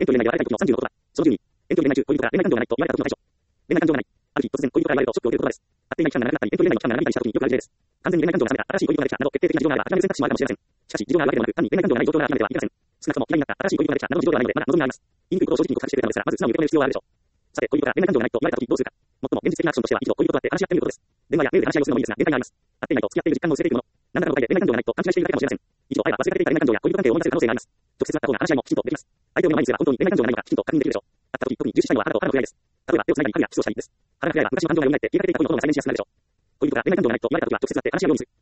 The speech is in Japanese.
遠距離恋愛が別れたい時の36言葉。その10に、遠距離恋愛中、恋人から恋愛感情がないと言われた時の対処。恋愛感情がない。ある日、突然、恋人から言われるとショックを受ける言葉です。会っていない期間が長くなったり、遠距離恋愛の期間が長引いたりした時によくある事例です。完全に恋愛感情が冷めた、新しい恋人ができたなど、決定的な事情があれば諦める選択肢もあるかもしれません。しかし、事情があるわけでもなく、単に恋愛感情がない状況が諦めてはいけません。少なくとも嫌いになった新しい恋人ができたなどの事情ではないので、まだ望みがあります。言いにくいことを正直に告白してくれたのですが、まず素直に受け止める必要はあるでしょう。さて、恋人から恋愛感情がないと言われた時どうするか。最も現実的なアクションとしては、一度恋人と会って話し合ってみることです。電話やメールで話し合いをするのもいいですが、限界があります。会っていないと付き合っている実感を薄れているもの。何らかの場合で恋愛感情がないと勘違いしているだけかもしれません。一度会えば忘れかけていた恋愛感情や恋人関係を思い出せる可能性があります。直接会った方が話し合いもきちんとできます。相手を目の前にすれば本当に恋愛感情がないのかきちんと確認できるでしょう。会った時、特に重視したいのは腹と腹の触れ合いです。例えば手を繋いだり、ハグやキスをしたりです。腹が触れ合えば昔の感情が蘇って、言いかけていた恋のことも再燃しやすくなるでしょう。恋人から恋愛感情がないと言われた時は直接会って話し合うようにする。